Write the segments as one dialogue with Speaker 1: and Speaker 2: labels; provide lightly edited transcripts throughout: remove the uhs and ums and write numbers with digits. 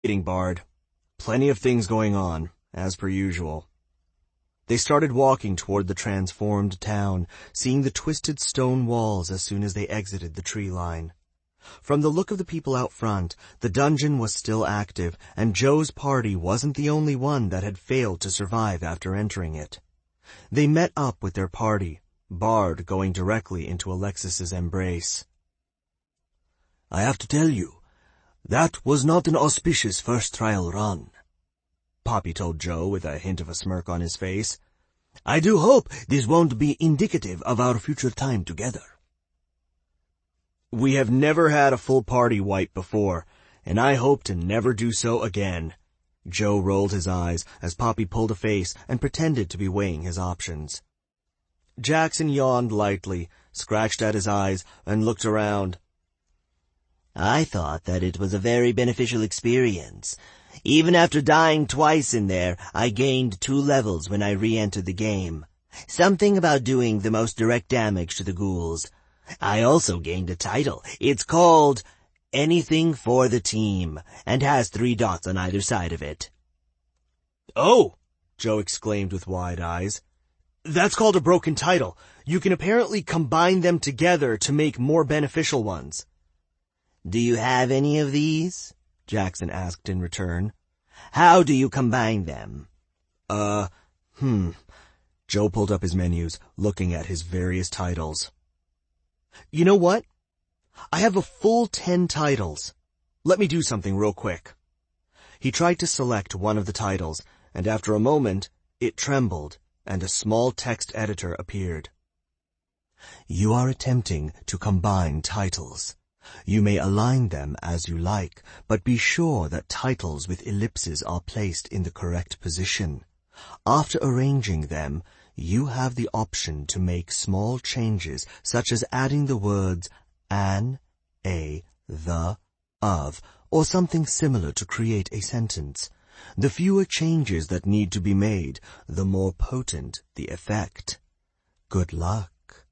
Speaker 1: Waiting, Bard. Plenty of things going on, as per usual. They started walking toward the transformed town, seeing the twisted stone walls as soon as they exited the tree line. From the look of the people out front, the dungeon was still active, and Joe's party wasn't the only one that had failed to survive after entering it. They met up with their party, Bard going directly into Alexis's embrace.
Speaker 2: I have to tell you, that was not an auspicious first trial run, Poppy told Joe with a hint of a smirk on his face. I do hope this won't be indicative of our future time together.
Speaker 1: We have never had a full party wipe before, and I hope to never do so again. Joe rolled his eyes as Poppy pulled a face and pretended to be weighing his options. Jackson yawned lightly, scratched at his eyes, and looked around.
Speaker 3: I thought that it was a very beneficial experience. Even after dying twice in there, I gained 2 levels when I re-entered the game. Something about doing the most direct damage to the ghouls. I also gained a title. It's called Anything for the Team, and has 3 dots on either side of it.
Speaker 1: Oh! Joe exclaimed with wide eyes. That's called a broken title. You can apparently combine them together to make more beneficial ones.
Speaker 3: Do you have any of these? Jackson asked in return. How do you combine them?
Speaker 1: Joe pulled up his menus, looking at his various titles. You know what? I have a full 10 titles. Let me do something real quick. He tried to select one of the titles, and after a moment, it trembled, and a small text editor appeared. You are attempting to combine titles. You may align them as you like, but be sure that titles with ellipses are placed in the correct position. After arranging them, you have the option to make small changes, such as adding the words an, a, the, of, or something similar to create a sentence. The fewer changes that need to be made, the more potent the effect. Good luck.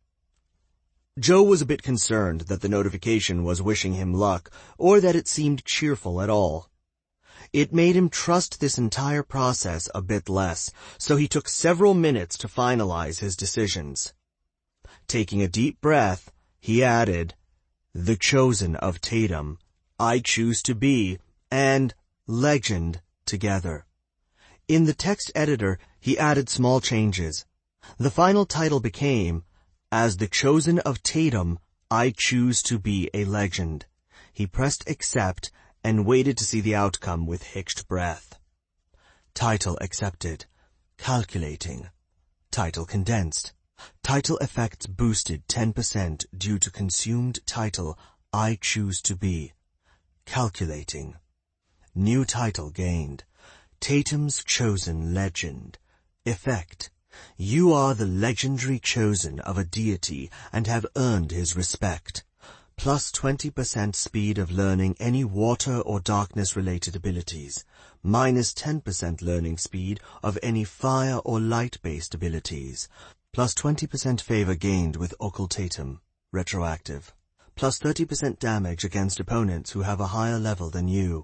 Speaker 1: Joe was a bit concerned that the notification was wishing him luck, or that it seemed cheerful at all. It made him trust this entire process a bit less, so he took several minutes to finalize his decisions. Taking a deep breath, he added, The Chosen of Tatum, I Choose to Be, and Legend together. In the text editor, he added small changes. The final title became, As the Chosen of Tatum, I Choose to Be a Legend. He pressed accept and waited to see the outcome with hitched breath. Title accepted. Calculating. Title condensed. Title effects boosted 10% due to consumed title I Choose to Be. Calculating. New title gained. Tatum's Chosen Legend. Effect. You are the legendary chosen of a deity and have earned his respect. Plus 20% speed of learning any water or darkness-related abilities. Minus 10% learning speed of any fire or light-based abilities. Plus 20% favor gained with occultatum. Retroactive. Plus 30% damage against opponents who have a higher level than you.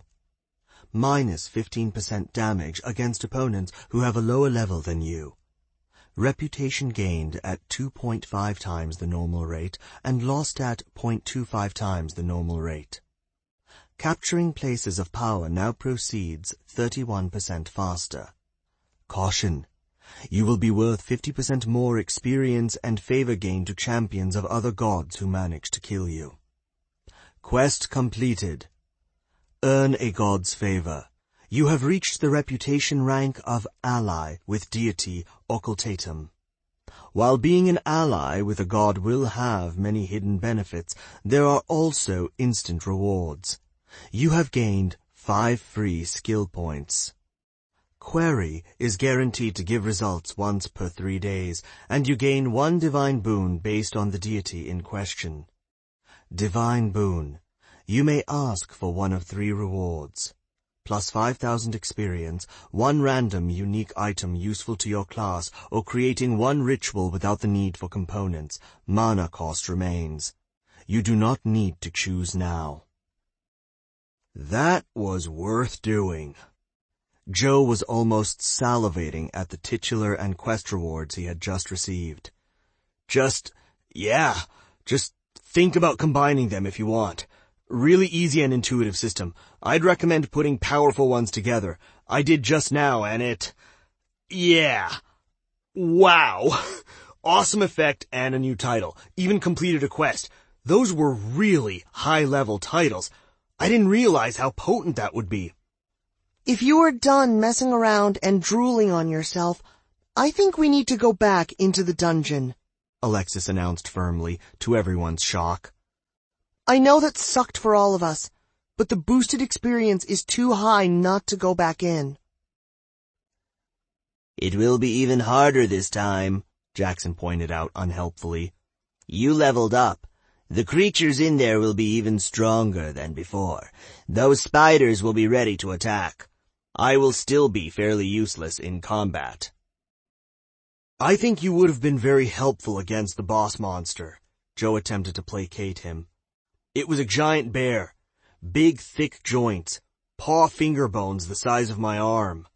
Speaker 1: Minus 15% damage against opponents who have a lower level than you. Reputation gained at 2.5 times the normal rate and lost at 0.25 times the normal rate. Capturing places of power now proceeds 31% faster. Caution. You will be worth 50% more experience and favor gain to champions of other gods who manage to kill you. Quest completed. Earn a god's favor. You have reached the reputation rank of ally with deity occultatum. While being an ally with a god will have many hidden benefits, there are also instant rewards. You have gained 5 free skill points. Query is guaranteed to give results once per 3 days, and you gain 1 divine boon based on the deity in question. Divine boon. You may ask for one of 3 rewards. Plus 5,000 experience, 1 random unique item useful to your class, or creating 1 ritual without the need for components. Mana cost remains. You do not need to choose now. That was worth doing. Joe was almost salivating at the titular and quest rewards he had just received. Just think about combining them if you want. Really easy and intuitive system. I'd recommend putting powerful ones together. I did just now and wow. Awesome effect and a new title. Even completed a quest. Those were really high-level titles. I didn't realize how potent that would be.
Speaker 4: If you are done messing around and drooling on yourself, I think we need to go back into the dungeon,
Speaker 1: Alexis announced firmly, to everyone's shock.
Speaker 4: I know that sucked for all of us, but the boosted experience is too high not to go back in.
Speaker 3: It will be even harder this time, Jackson pointed out unhelpfully. You leveled up. The creatures in there will be even stronger than before. Those spiders will be ready to attack. I will still be fairly useless in combat.
Speaker 1: I think you would have been very helpful against the boss monster. Joe attempted to placate him. It was a giant bear. Big, thick joints. Paw finger bones the size of my arm.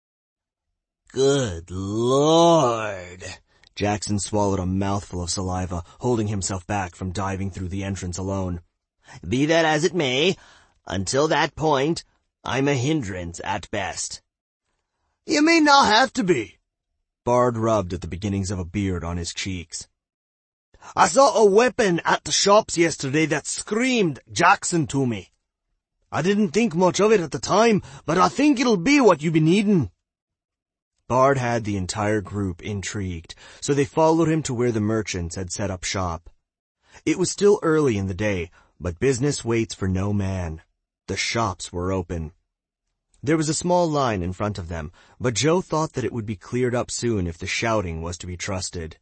Speaker 3: Good Lord!
Speaker 1: Jackson swallowed a mouthful of saliva, holding himself back from diving through the entrance alone.
Speaker 3: Be that as it may, until that point, I'm a hindrance at best.
Speaker 1: You may not have to be. Bard rubbed at the beginnings of a beard on his cheeks. I saw a weapon at the shops yesterday that screamed Jackson to me. I didn't think much of it at the time, but I think it'll be what you be needin'. Bard had the entire group intrigued, so they followed him to where the merchants had set up shop. It was still early in the day, but business waits for no man. The shops were open. There was a small line in front of them, but Joe thought that it would be cleared up soon if the shouting was to be trusted.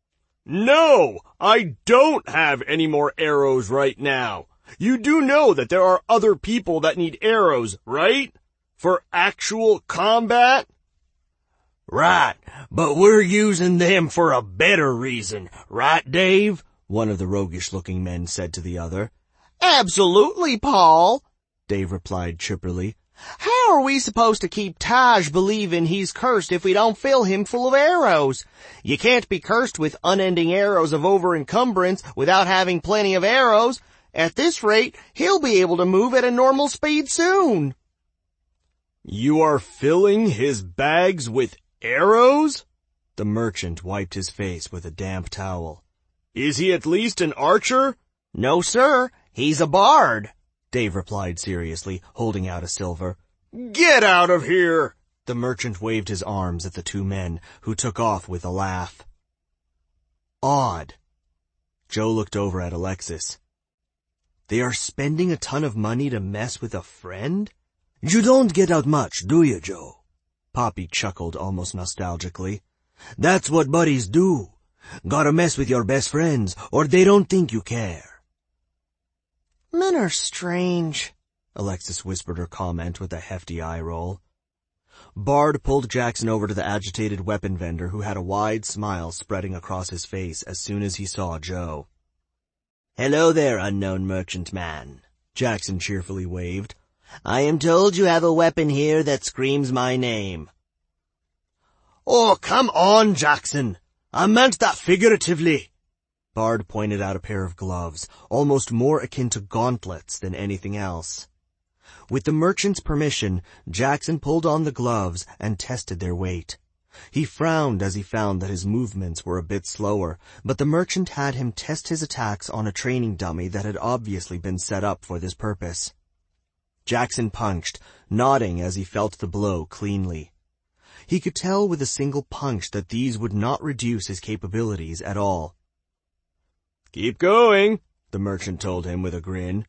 Speaker 1: No, I don't have any more arrows right now. You do know that there are other people that need arrows, right? For actual combat? Right, but we're using them for a better reason, right, Dave? One of the roguish-looking men said to the other.
Speaker 4: Absolutely, Paul,
Speaker 1: Dave replied chipperly.
Speaker 4: How are we supposed to keep Taj believing he's cursed if we don't fill him full of arrows? You can't be cursed with unending arrows of over-encumbrance without having plenty of arrows. At this rate, he'll be able to move at a normal speed soon.
Speaker 1: You are filling his bags with arrows? The merchant wiped his face with a damp towel. Is he at least an archer?
Speaker 4: No, sir. He's a bard,
Speaker 1: Dave replied seriously, holding out a silver.
Speaker 2: Get out of here!
Speaker 1: The merchant waved his arms at the two men, who took off with a laugh. Odd. Joe looked over at Alexis. They are spending a ton of money to mess with a friend? You don't get out much, do you, Joe? Poppy chuckled almost nostalgically. That's what buddies do. Gotta mess with your best friends, or they don't think you care.
Speaker 4: Men are strange,
Speaker 1: Alexis whispered her comment with a hefty eye roll. Bard pulled Jackson over to the agitated weapon vendor who had a wide smile spreading across his face as soon as he saw Joe.
Speaker 3: Hello there, unknown merchant man,
Speaker 1: Jackson cheerfully waved.
Speaker 3: I am told you have a weapon here that screams my name.
Speaker 1: Oh, come on, Jackson. I meant that figuratively. Bard pointed out a pair of gloves, almost more akin to gauntlets than anything else. With the merchant's permission, Jackson pulled on the gloves and tested their weight. He frowned as he found that his movements were a bit slower, but the merchant had him test his attacks on a training dummy that had obviously been set up for this purpose. Jackson punched, nodding as he felt the blow cleanly. He could tell with a single punch that these would not reduce his capabilities at all.
Speaker 2: Keep going, the merchant told him with a grin.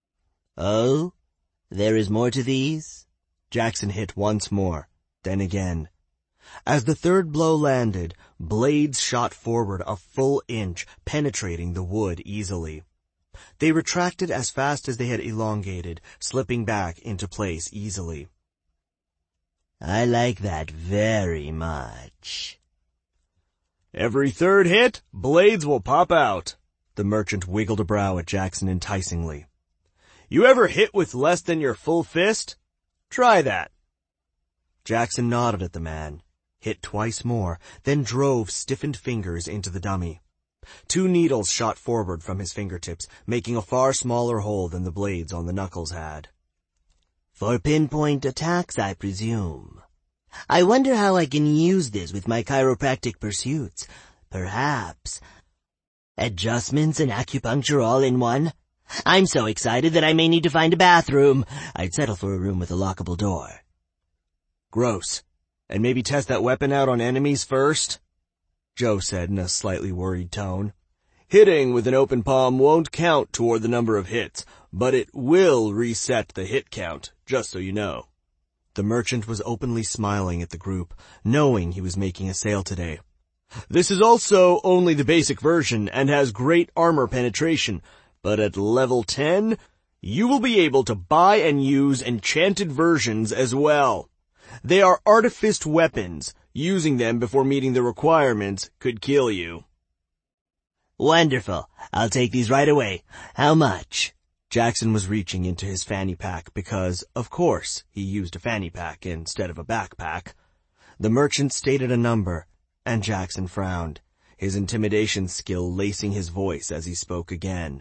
Speaker 3: Oh? There is more to these?
Speaker 1: Jackson hit once more, then again. As the third blow landed, blades shot forward a full inch, penetrating the wood easily. They retracted as fast as they had elongated, slipping back into place easily.
Speaker 3: I like that very much.
Speaker 2: Every third hit, blades will pop out.
Speaker 1: The merchant wiggled a brow at Jackson enticingly. You ever hit with less than your full fist? Try that.
Speaker 2: Jackson nodded at the man, hit twice more, then drove stiffened fingers into the dummy. 2 needles shot forward from his fingertips, making a far smaller hole than the blades on the knuckles had.
Speaker 3: For pinpoint attacks, I presume. I wonder how I can use this with my chiropractic pursuits. Perhaps adjustments and acupuncture all in one? I'm so excited that I may need to find a bathroom. I'd settle for a room with a lockable door.
Speaker 1: Gross. And maybe test that weapon out on enemies first? Joe said in a slightly worried tone. Hitting with an open palm won't count toward the number of hits, but it will reset the hit count, just so you know.
Speaker 2: The merchant was openly smiling at the group, knowing he was making a sale today.
Speaker 1: This is also only the basic version and has great armor penetration, but at level 10, you will be able to buy and use enchanted versions as well. They are artificed weapons. Using them before meeting the requirements could kill you.
Speaker 3: Wonderful. I'll take these right away. How much?
Speaker 2: Jackson was reaching into his fanny pack because, of course, he used a fanny pack instead of a backpack. The merchant stated a number, and Jackson frowned, his intimidation skill lacing his voice as he spoke again.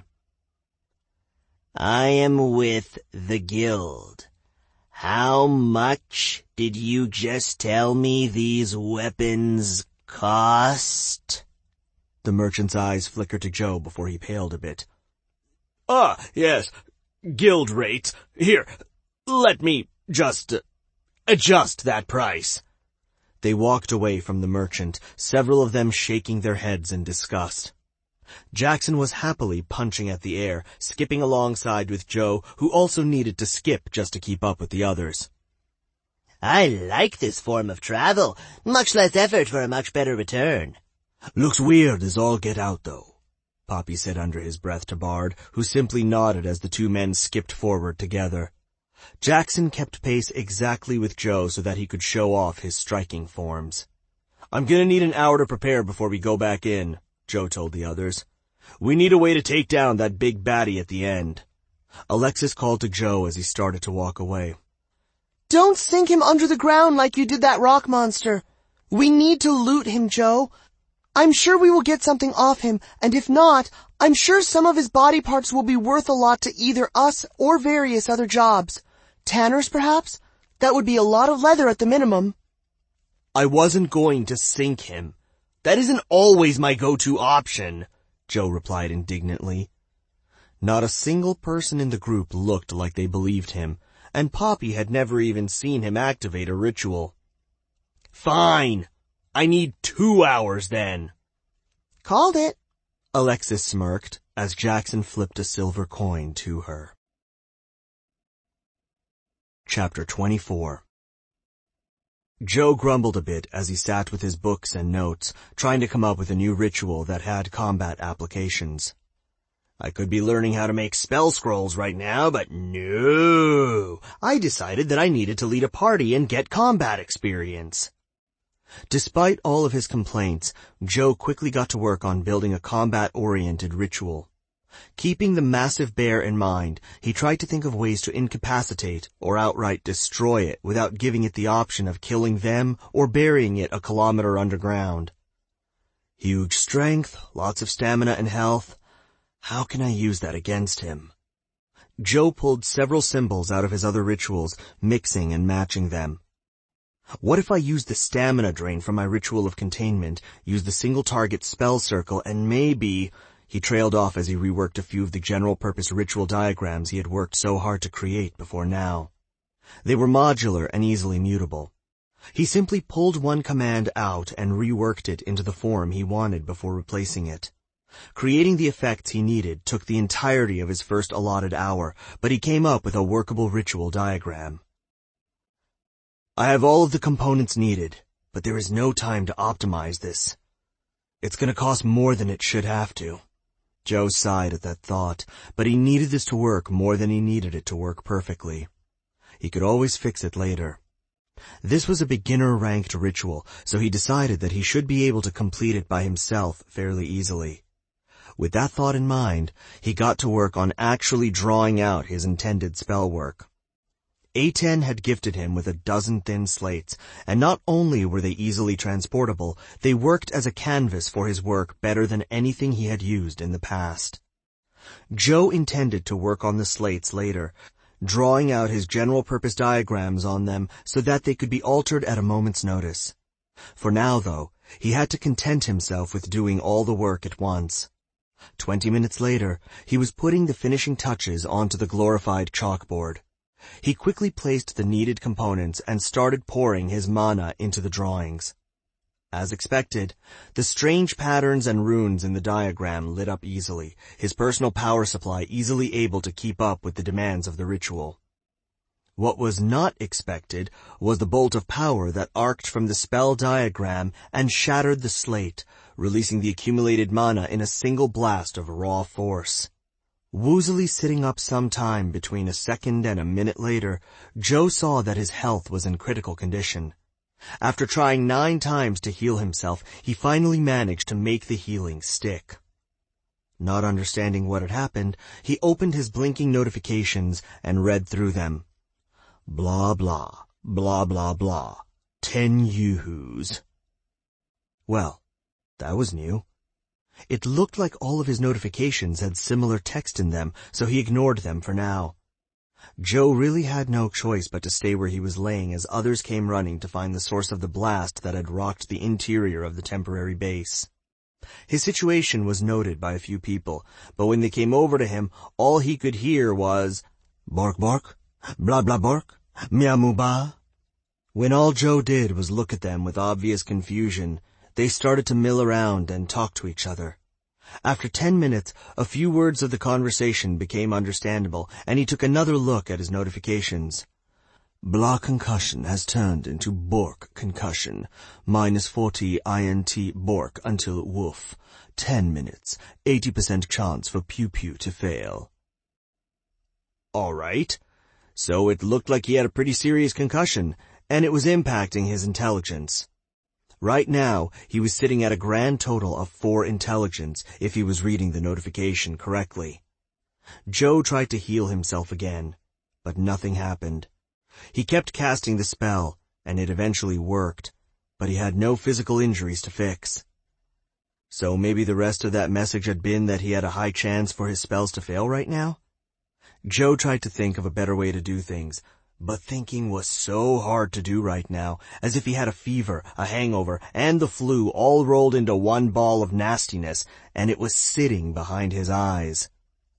Speaker 3: I am with the guild. How much did you just tell me these weapons cost?
Speaker 2: The merchant's eyes flickered to Joe before he paled a bit.
Speaker 1: Ah, yes. Guild rates. Here, let me just adjust that price.
Speaker 2: They walked away from the merchant, several of them shaking their heads in disgust. Jackson was happily punching at the air, skipping alongside with Joe, who also needed to skip just to keep up with the others.
Speaker 3: I like this form of travel. Much less effort for a much better return.
Speaker 2: Looks weird as all get out, though, Poppy said under his breath to Bard, who simply nodded as the 2 men skipped forward together. Jackson kept pace exactly with Joe so that he could show off his striking forms.
Speaker 1: I'm gonna need an hour to prepare before we go back in, Joe told the others. We need a way to take down that big baddie at the end.
Speaker 2: Alexis called to Joe as he started to walk away.
Speaker 4: Don't sink him under the ground like you did that rock monster. We need to loot him, Joe. I'm sure we will get something off him, and if not, I'm sure some of his body parts will be worth a lot to either us or various other jobs. Tanners, perhaps? That would be a lot of leather at the minimum.
Speaker 1: I wasn't going to sink him. That isn't always my go-to option, Joe replied indignantly.
Speaker 2: Not a single person in the group looked like they believed him, and Poppy had never even seen him activate a ritual.
Speaker 1: Fine. I need 2 hours then.
Speaker 4: Called it.
Speaker 2: Alexis smirked as Jackson flipped a silver coin to her. Chapter 24. Joe grumbled a bit as he sat with his books and notes, trying to come up with a new ritual that had combat applications.
Speaker 1: I could be learning how to make spell scrolls right now, but no. I decided that I needed to lead a party and get combat experience.
Speaker 2: Despite all of his complaints, Joe quickly got to work on building a combat-oriented ritual. Keeping the massive bear in mind, he tried to think of ways to incapacitate or outright destroy it without giving it the option of killing them or burying it a kilometer underground. Huge strength, lots of stamina and health. How can I use that against him? Joe pulled several symbols out of his other rituals, mixing and matching them. What if I used the stamina drain from my ritual of containment, used the single target spell circle, and maybe... He trailed off as he reworked a few of the general-purpose ritual diagrams he had worked so hard to create before now. They were modular and easily mutable. He simply pulled one command out and reworked it into the form he wanted before replacing it. Creating the effects he needed took the entirety of his first allotted hour, but he came up with a workable ritual diagram. I have all of the components needed, but there is no time to optimize this. It's going to cost more than it should have to. Joe sighed at that thought, but he needed this to work more than he needed it to work perfectly. He could always fix it later. This was a beginner-ranked ritual, so he decided that he should be able to complete it by himself fairly easily.
Speaker 1: With that thought in mind, he got to work on actually drawing out his intended spell work. A10 had gifted him with a dozen thin slates, and not only were they easily transportable, they worked as a canvas for his work better than anything he had used in the past. Joe intended to work on the slates later, drawing out his general-purpose diagrams on them so that they could be altered at a moment's notice. For now, though, he had to content himself with doing all the work at once. 20 minutes later, he was putting the finishing touches onto the glorified chalkboard. He quickly placed the needed components and started pouring his mana into the drawings. As expected, the strange patterns and runes in the diagram lit up easily, his personal power supply easily able to keep up with the demands of the ritual. What was not expected was the bolt of power that arced from the spell diagram and shattered the slate, releasing the accumulated mana in a single blast of raw force. Woozily sitting up some time between a second and a minute later, Joe saw that his health was in critical condition. After trying 9 times to heal himself, he finally managed to make the healing stick. Not understanding what had happened, he opened his blinking notifications and read through them. Blah blah, blah blah blah, 10 yoo-hoos. Well, that was new. It looked like all of his notifications had similar text in them, so he ignored them for now. Joe really had no choice but to stay where he was laying as others came running to find the source of the blast that had rocked the interior of the temporary base. His situation was noted by a few people, but when they came over to him, all he could hear was, "Bark bark, blah blah bark, meow moo ba." When all Joe did was look at them with obvious confusion, they started to mill around and talk to each other. After 10 minutes, a few words of the conversation became understandable, and he took another look at his notifications. Blah concussion has turned into Bork concussion. -40 INT Bork until woof. 10 minutes. 80% chance for pew-pew to fail. All right. So it looked like he had a pretty serious concussion, and it was impacting his intelligence. Right now, he was sitting at a grand total of 4 intelligence if he was reading the notification correctly. Joe tried to heal himself again, but nothing happened. He kept casting the spell, and it eventually worked, but he had no physical injuries to fix. So maybe the rest of that message had been that he had a high chance for his spells to fail right now? Joe tried to think of a better way to do things, but thinking was so hard to do right now, as if he had a fever, a hangover, and the flu all rolled into one ball of nastiness, and it was sitting behind his eyes.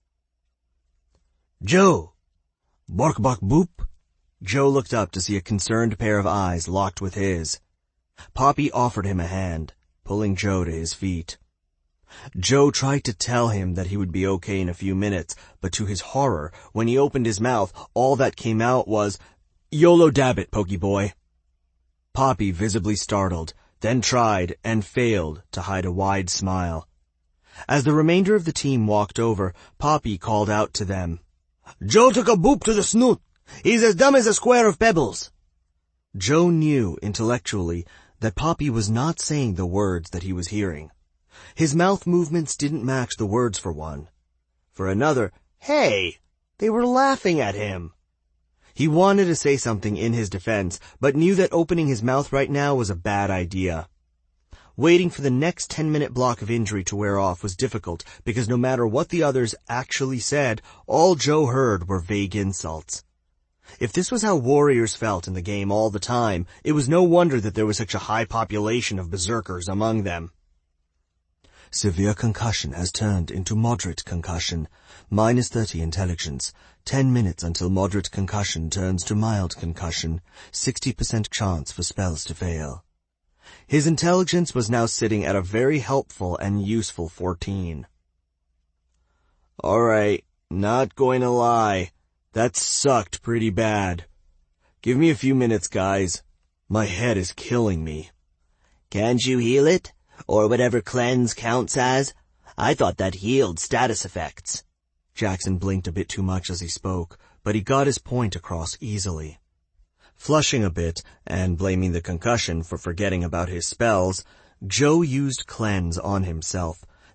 Speaker 1: Joe! Bark bark boop! Joe looked up to see a concerned pair of eyes locked with his. Poppy offered him a hand, pulling Joe to his feet. Joe tried to tell him that he would be okay in a few minutes, but to his horror, when he opened his mouth, all that came out was, "YOLO dabbit, Pokey boy." Poppy, visibly startled, then tried and failed to hide a wide smile. As the remainder of the team walked over, Poppy called out to them, "Joe took a boop to the snoot. He's as dumb as a square of pebbles." Joe knew, intellectually, that Poppy was not saying the words that he was hearing. His mouth movements didn't match the words for one. For another, hey, they were laughing at him. He wanted to say something in his defense, but knew that opening his mouth right now was a bad idea. Waiting for the next 10-minute block of injury to wear off was difficult because no matter what the others actually said, all Joe heard were vague insults. If this was how warriors felt in the game all the time, it was no wonder that there was such a high population of berserkers among them. Severe concussion has turned into moderate concussion. -30 intelligence. 10 minutes until moderate concussion turns to mild concussion. 60% chance for spells to fail. His intelligence was now sitting at a very helpful and useful 14. All right, not going to lie. That sucked pretty bad. Give me a few minutes, guys. My head is killing me.
Speaker 3: Can't you heal it? Or whatever cleanse counts as? I thought that healed status effects.
Speaker 1: Jackson blinked a bit too much as he spoke, but he got his point across easily. Flushing a bit, and blaming the concussion for forgetting about his spells, Joe used cleanse on himself,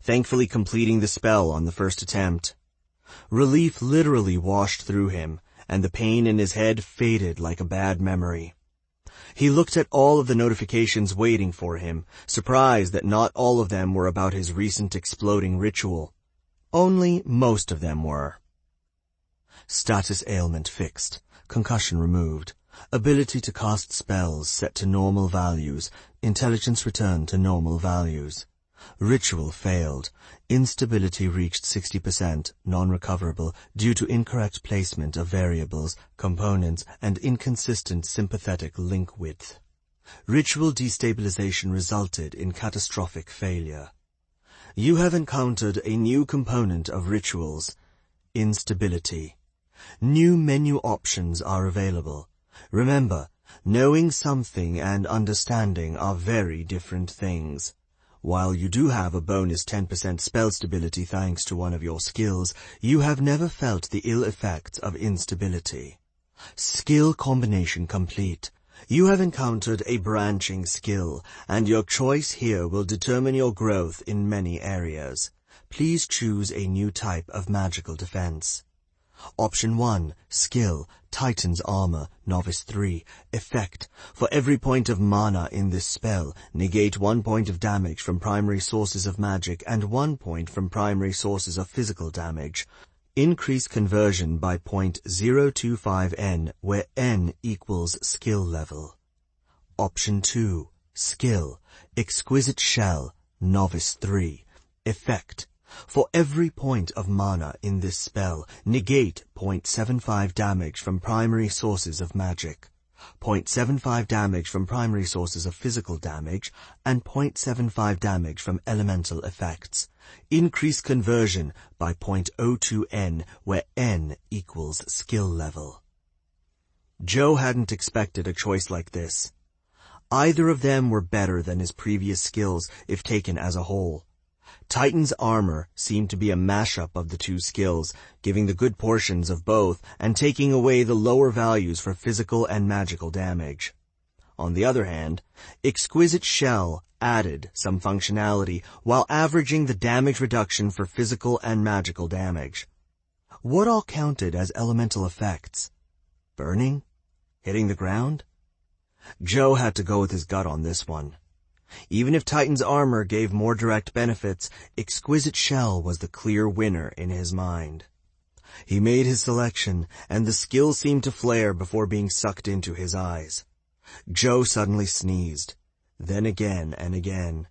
Speaker 1: thankfully completing the spell on the first attempt. Relief literally washed through him, and the pain in his head faded like a bad memory. He looked at all of the notifications waiting for him, surprised that not all of them were about his recent exploding ritual. Only most of them were. Status ailment fixed. Concussion removed. Ability to cast spells set to normal values. Intelligence returned to normal values. Ritual failed. Instability reached 60%, non-recoverable, due to incorrect placement of variables, components, and inconsistent sympathetic link width. Ritual destabilization resulted in catastrophic failure. You have encountered a new component of rituals: instability. New menu options are available. Remember, knowing something and understanding are very different things. While you do have a bonus 10% spell stability thanks to one of your skills, you have never felt the ill effects of instability. Skill combination complete. You have encountered a branching skill, and your choice here will determine your growth in many areas. Please choose a new type of magical defense. Option 1. Skill. Titan's Armor. Novice 3. Effect. For every point of mana in this spell, negate 1 point of damage from primary sources of magic and 1 point from primary sources of physical damage. Increase conversion by 0.025n, where n equals skill level. Option 2. Skill. Exquisite Shell. Novice 3. Effect. For every point of mana in this spell, negate 0.75 damage from primary sources of magic, 0.75 damage from primary sources of physical damage, and 0.75 damage from elemental effects. Increase conversion by 0.02n, where n equals skill level. Joe hadn't expected a choice like this. Either of them were better than his previous skills if taken as a whole. Titan's Armor seemed to be a mashup of the two skills, giving the good portions of both and taking away the lower values for physical and magical damage. On the other hand, Exquisite Shell added some functionality while averaging the damage reduction for physical and magical damage. What all counted as elemental effects? Burning? Hitting the ground? Joe had to go with his gut on this one. Even if Titan's Armor gave more direct benefits, Exquisite Shell was the clear winner in his mind. He made his selection, and the skill seemed to flare before being sucked into his eyes. Joe suddenly sneezed, then again and again.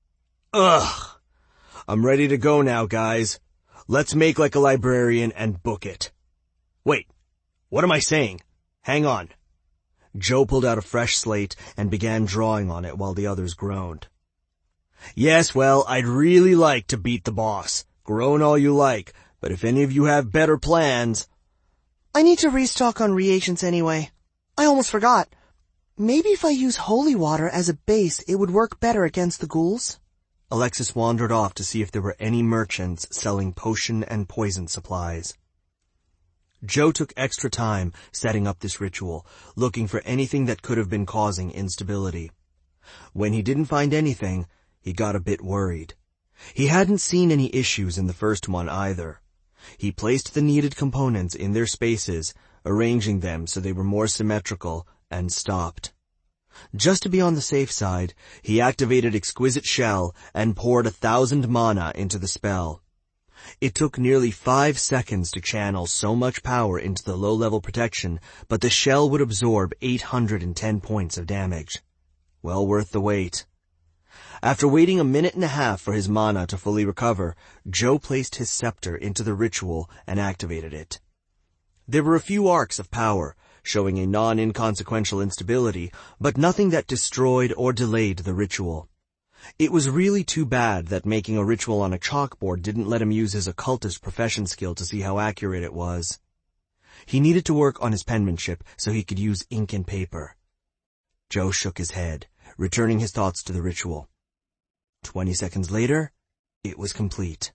Speaker 1: Ugh! I'm ready to go now, guys. Let's make like a librarian and book it. Wait, what am I saying? Hang on. Joe pulled out a fresh slate and began drawing on it while the others groaned. Yes, well, I'd really like to beat the boss. Groan all you like, but if any of you have better plans...
Speaker 4: I need to restock on reagents anyway. I almost forgot. Maybe if I use holy water as a base, it would work better against the ghouls?
Speaker 1: Alexis wandered off to see if there were any merchants selling potion and poison supplies. Joe took extra time setting up this ritual, looking for anything that could have been causing instability. When he didn't find anything, he got a bit worried. He hadn't seen any issues in the first one either. He placed the needed components in their spaces, arranging them so they were more symmetrical, and stopped. Just to be on the safe side, he activated Exquisite Shell and poured 1,000 mana into the spell. It took nearly 5 seconds to channel so much power into the low-level protection, but the shell would absorb 810 points of damage. Well worth the wait. After waiting a minute and a half for his mana to fully recover, Joe placed his scepter into the ritual and activated it. There were a few arcs of power, showing a non-inconsequential instability, but nothing that destroyed or delayed the ritual. It was really too bad that making a ritual on a chalkboard didn't let him use his occultist profession skill to see how accurate it was. He needed to work on his penmanship so he could use ink and paper. Joe shook his head, returning his thoughts to the ritual. 20 seconds later, it was complete.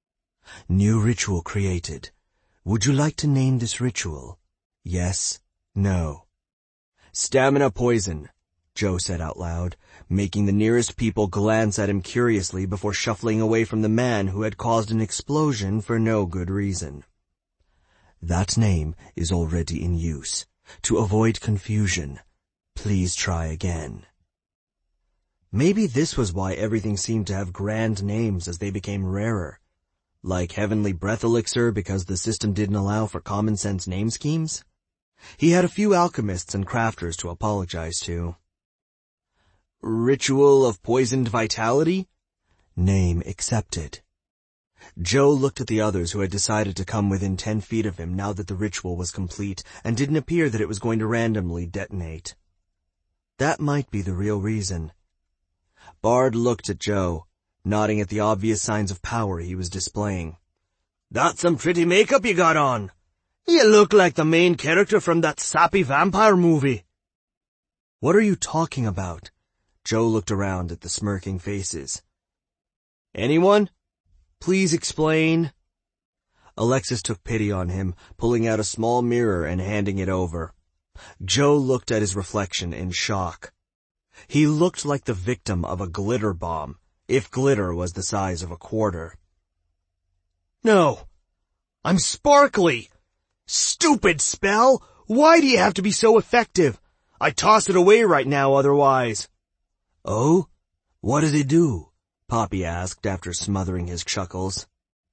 Speaker 1: New ritual created. Would you like to name this ritual? Yes, no. Stamina poison. Joe said out loud, making the nearest people glance at him curiously before shuffling away from the man who had caused an explosion for no good reason. That name is already in use. To avoid confusion, please try again. Maybe this was why everything seemed to have grand names as they became rarer. Like Heavenly Breath Elixir because the system didn't allow for common sense name schemes? He had a few alchemists and crafters to apologize to. Ritual of Poisoned Vitality? Name accepted. Joe looked at the others who had decided to come within 10 feet of him now that the ritual was complete and didn't appear that it was going to randomly detonate. That might be the real reason. Bard looked at Joe, nodding at the obvious signs of power he was displaying. That's some pretty makeup you got on. You look like the main character from that sappy vampire movie. What are you talking about? Joe looked around at the smirking faces. Anyone? Please explain. Alexis took pity on him, pulling out a small mirror and handing it over. Joe looked at his reflection in shock. He looked like the victim of a glitter bomb, if glitter was the size of a quarter. No, I'm sparkly. Stupid spell! Why do you have to be so effective? I'd toss it away right now otherwise. Oh? What did it do? Poppy asked after smothering his chuckles.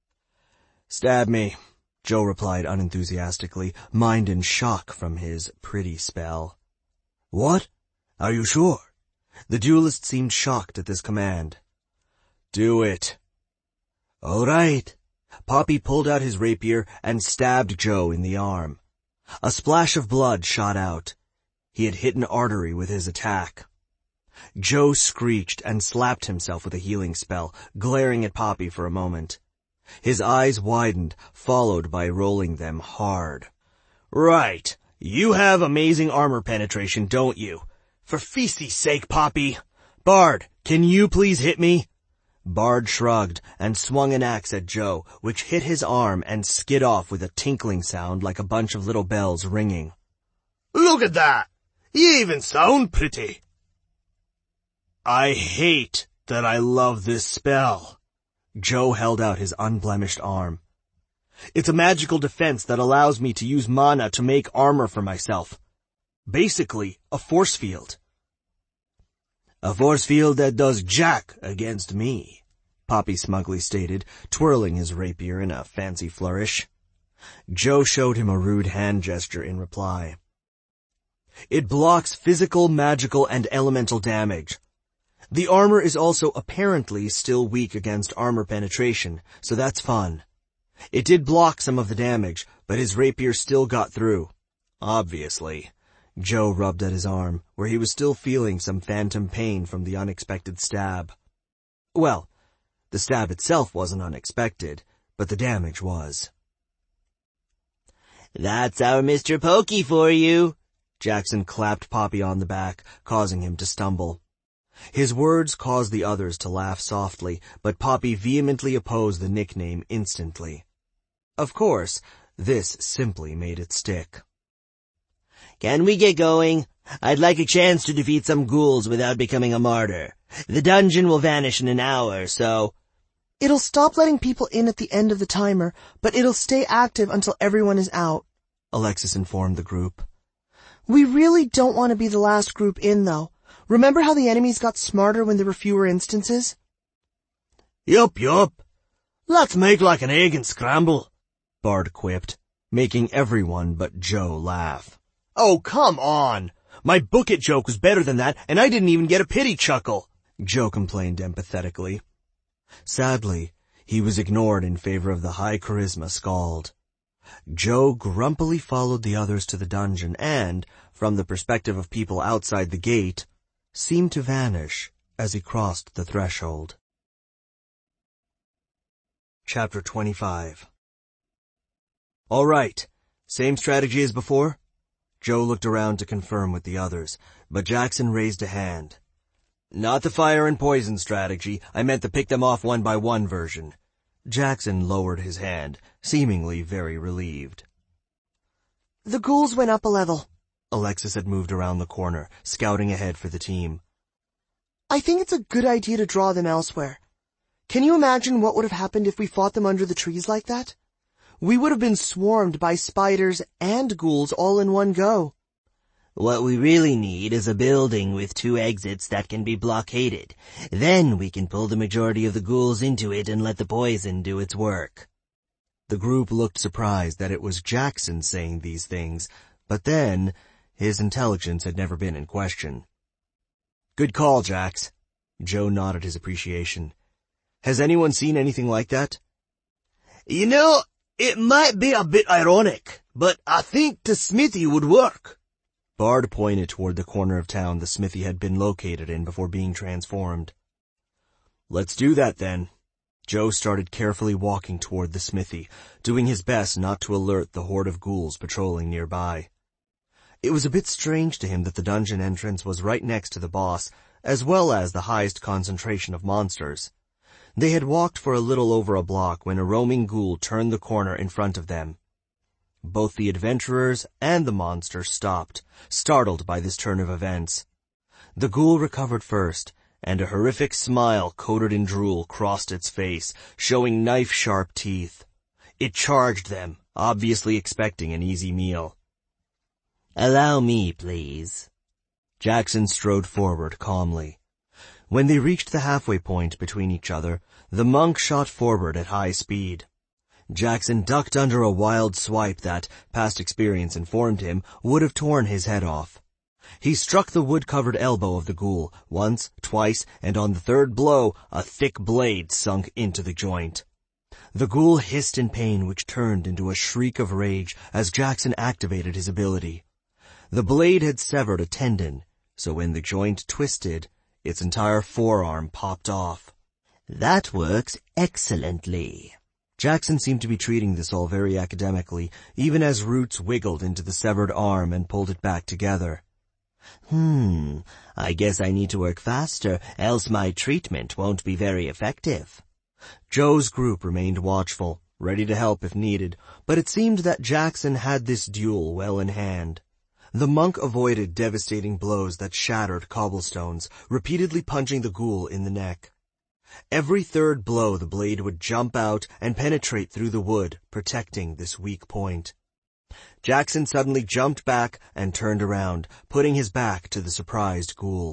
Speaker 1: Stab me, Joe replied unenthusiastically, mind in shock from his pretty spell. What? Are you sure? The duelist seemed shocked at this command. Do it. All right. Poppy pulled out his rapier and stabbed Joe in the arm. A splash of blood shot out. He had hit an artery with his attack. Joe screeched and slapped himself with a healing spell, glaring at Poppy for a moment. His eyes widened, followed by rolling them hard. Right. You have amazing armor penetration, don't you? For feasty's sake, Poppy. Bard, can you please hit me? Bard shrugged and swung an axe at Joe, which hit his arm and skid off with a tinkling sound like a bunch of little bells ringing. Look at that! You even sound pretty. I hate that I love this spell. Joe held out his unblemished arm. It's a magical defense that allows me to use mana to make armor for myself. Basically, a force field. A force field that does jack against me, Poppy smugly stated, twirling his rapier in a fancy flourish. Joe showed him a rude hand gesture in reply. It blocks physical, magical, and elemental damage. The armor is also apparently still weak against armor penetration, so that's fun. It did block some of the damage, but his rapier still got through. Obviously. Joe rubbed at his arm, where he was still feeling some phantom pain from the unexpected stab. Well, the stab itself wasn't unexpected, but the damage was.
Speaker 3: That's our Mr. Pokey for you.
Speaker 1: Jackson clapped Poppy on the back, causing him to stumble. His words caused the others to laugh softly, but Poppy vehemently opposed the nickname instantly. Of course, this simply made it stick.
Speaker 3: Can we get going? I'd like a chance to defeat some ghouls without becoming a martyr. The dungeon will vanish in an hour, so...
Speaker 5: It'll stop letting people in at the end of the timer, but it'll stay active until everyone is out,
Speaker 1: Alexis informed the group.
Speaker 5: We really don't want to be the last group in, though. Remember how the enemies got smarter when there were fewer instances?
Speaker 1: Yup. Let's make like an egg and scramble, Bard quipped, making everyone but Joe laugh. Oh, come on! My book it joke was better than that, and I didn't even get a pity chuckle, Joe complained empathetically. Sadly, he was ignored in favor of the high charisma Scald. Joe grumpily followed the others to the dungeon and, from the perspective of people outside the gate, seemed to vanish as he crossed the threshold. Chapter 25. All right, same strategy as before? Joe looked around to confirm with the others, but Jackson raised a hand. Not the fire and poison strategy, I meant the pick them off one by one version. Jackson lowered his hand, seemingly very relieved.
Speaker 5: The ghouls went up a level.
Speaker 1: Alexis had moved around the corner, scouting ahead for the team.
Speaker 5: I think it's a good idea to draw them elsewhere. Can you imagine what would have happened if we fought them under the trees like that? We would have been swarmed by spiders and ghouls all in one go.
Speaker 3: What we really need is a building with 2 exits that can be blockaded. Then we can pull the majority of the ghouls into it and let the poison do its work.
Speaker 1: The group looked surprised that it was Jackson saying these things, but then his intelligence had never been in question. Good call, Jax. Joe nodded his appreciation. Has anyone seen anything like that?
Speaker 2: You know, it might be a bit ironic, but I think the smithy would work.
Speaker 1: Bard pointed toward the corner of town the smithy had been located in before being transformed. Let's do that then. Joe started carefully walking toward the smithy, doing his best not to alert the horde of ghouls patrolling nearby. It was a bit strange to him that the dungeon entrance was right next to the boss, as well as the highest concentration of monsters. They had walked for a little over a block when a roaming ghoul turned the corner in front of them. Both the adventurers and the monster stopped, startled by this turn of events. The ghoul recovered first, and a horrific smile coated in drool crossed its face, showing knife-sharp teeth. It charged them, obviously expecting an easy meal.
Speaker 3: Allow me, please.
Speaker 1: Jackson strode forward calmly. When they reached the halfway point between each other, the monk shot forward at high speed. Jackson ducked under a wild swipe that, past experience informed him, would have torn his head off. He struck the wood-covered elbow of the ghoul, once, twice, and on the third blow, a thick blade sunk into the joint. The ghoul hissed in pain, which turned into a shriek of rage as Jackson activated his ability. The blade had severed a tendon, so when the joint twisted, its entire forearm popped off.
Speaker 3: That works excellently.
Speaker 1: Jackson seemed to be treating this all very academically, even as roots wiggled into the severed arm and pulled it back together.
Speaker 3: I guess I need to work faster, else my treatment won't be very effective.
Speaker 1: Joe's group remained watchful, ready to help if needed, but it seemed that Jackson had this duel well in hand. The monk avoided devastating blows that shattered cobblestones, repeatedly punching the ghoul in the neck. Every third blow the blade would jump out and penetrate through the wood, protecting this weak point. Jackson suddenly jumped back and turned around, putting his back to the surprised ghoul.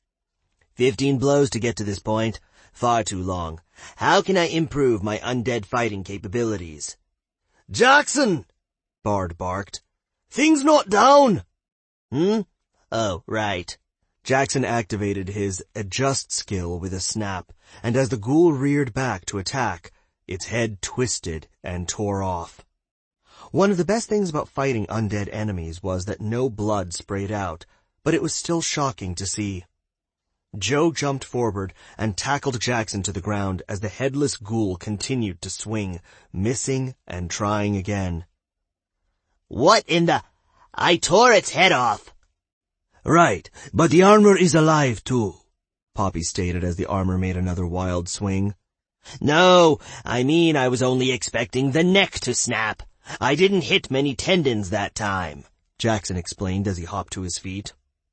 Speaker 3: 15 blows to get to this point. Far too long. How can I improve my undead fighting capabilities?
Speaker 2: Jackson!
Speaker 1: Bard barked.
Speaker 2: Things not down!
Speaker 3: Oh, right.
Speaker 1: Jackson activated his adjust skill with a snap, and as the ghoul reared back to attack, its head twisted and tore off. One of the best things about fighting undead enemies was that no blood sprayed out, but it was still shocking to see. Joe jumped forward and tackled Jackson to the ground as the headless ghoul continued to swing, missing and trying again.
Speaker 3: What in the... I tore its head off!
Speaker 2: Right, but the armor is alive too,
Speaker 1: Poppy stated as the armor made another wild swing.
Speaker 3: No, I mean I was only expecting the neck to snap. I didn't hit many tendons that time,
Speaker 1: Jackson explained as he hopped to his feet.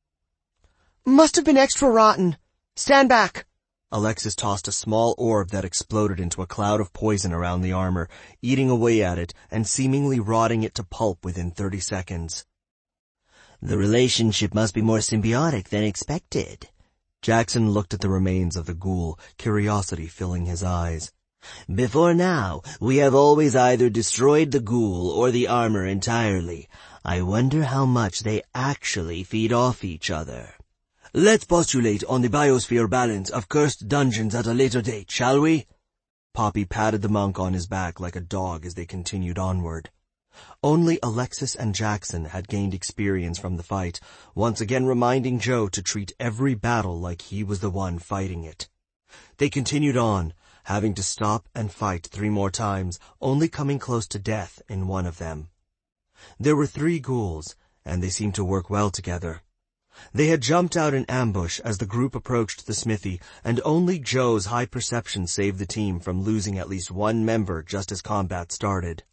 Speaker 5: Must have been extra rotten. Stand back.
Speaker 1: Alexis tossed a small orb that exploded into a cloud of poison around the armor, eating away at it and seemingly rotting it to pulp within 30 seconds.
Speaker 3: The relationship must be more symbiotic than expected.
Speaker 1: Jackson looked at the remains of the ghoul, curiosity filling his eyes.
Speaker 3: Before now, we have always either destroyed the ghoul or the armor entirely. I wonder how much they actually feed off each other.
Speaker 2: Let's postulate on the biosphere balance of cursed dungeons at a later date, shall we?
Speaker 1: Poppy patted the monk on his back like a dog as they continued onward. Only Alexis and Jackson had gained experience from the fight, once again reminding Joe to treat every battle like he was the one fighting it. They continued on, having to stop and fight 3 more times, only coming close to death in one of them. There were 3 ghouls, and they seemed to work well together. They had jumped out in ambush as the group approached the smithy, and only Joe's high perception saved the team from losing at least one member just as combat started.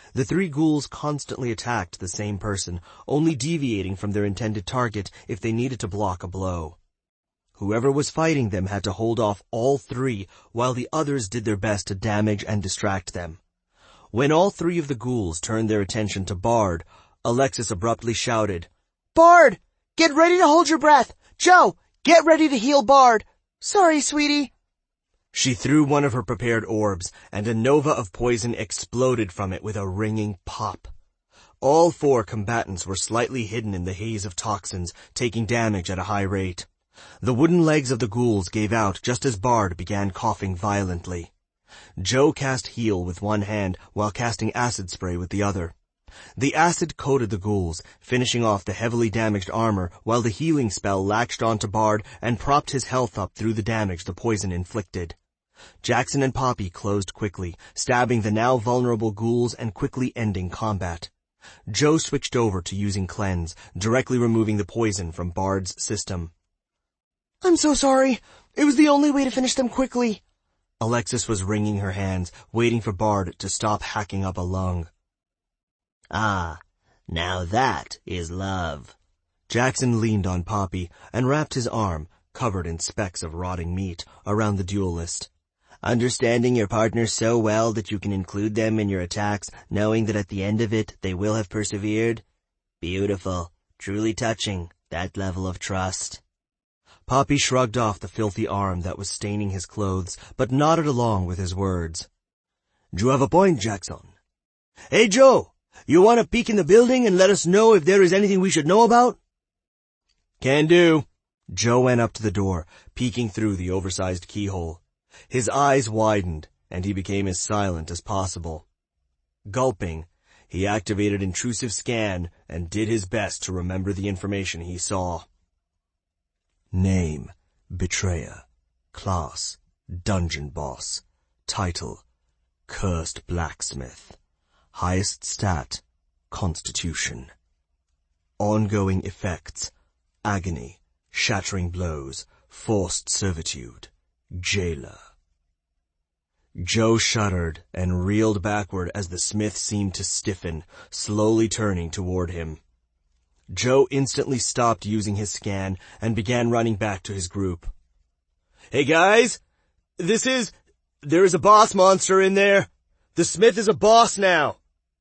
Speaker 1: The three ghouls constantly attacked the same person, only deviating from their intended target if they needed to block a blow. Whoever was fighting them had to hold off all three while the others did their best to damage and distract them. When all three of the ghouls turned their attention to Bard, Alexis abruptly shouted,
Speaker 5: Bard! Get ready to hold your breath! Joe, get ready to heal Bard! Sorry, sweetie.
Speaker 1: She threw one of her prepared orbs, and a nova of poison exploded from it with a ringing pop. All four combatants were slightly hidden in the haze of toxins, taking damage at a high rate. The wooden legs of the ghouls gave out just as Bard began coughing violently. Joe cast heal with one hand while casting acid spray with the other. The acid coated the ghouls, finishing off the heavily damaged armor while the healing spell latched onto Bard and propped his health up through the damage the poison inflicted. Jackson and Poppy closed quickly, stabbing the now vulnerable ghouls and quickly ending combat. Joe switched over to using Cleanse, directly removing the poison from Bard's system.
Speaker 5: I'm so sorry. It was the only way to finish them quickly.
Speaker 1: Alexis was wringing her hands, waiting for Bard to stop hacking up a lung.
Speaker 3: Ah, now that is love.
Speaker 1: Jackson leaned on Poppy and wrapped his arm, covered in specks of rotting meat, around the duelist.
Speaker 3: Understanding your partner so well that you can include them in your attacks, knowing that at the end of it they will have persevered? Beautiful. Truly touching, that level of trust.
Speaker 1: Poppy shrugged off the filthy arm that was staining his clothes, but nodded along with his words. You have a point, Jackson. Hey, Joe, you want to peek in the building and let us know if there is anything we should know about? Can do. Joe went up to the door, peeking through the oversized keyhole. His eyes widened, and he became as silent as possible. Gulping, he activated Intrusive Scan and did his best to remember the information he saw. Name, Betrayer. Class, Dungeon Boss. Title, Cursed Blacksmith. Highest stat, Constitution. Ongoing effects, Agony, Shattering Blows, Forced Servitude, Jailer. Joe shuddered and reeled backward as the smith seemed to stiffen, slowly turning toward him. Joe instantly stopped using his scan and began running back to his group. Hey guys, there is a boss monster in there. The smith is a boss now.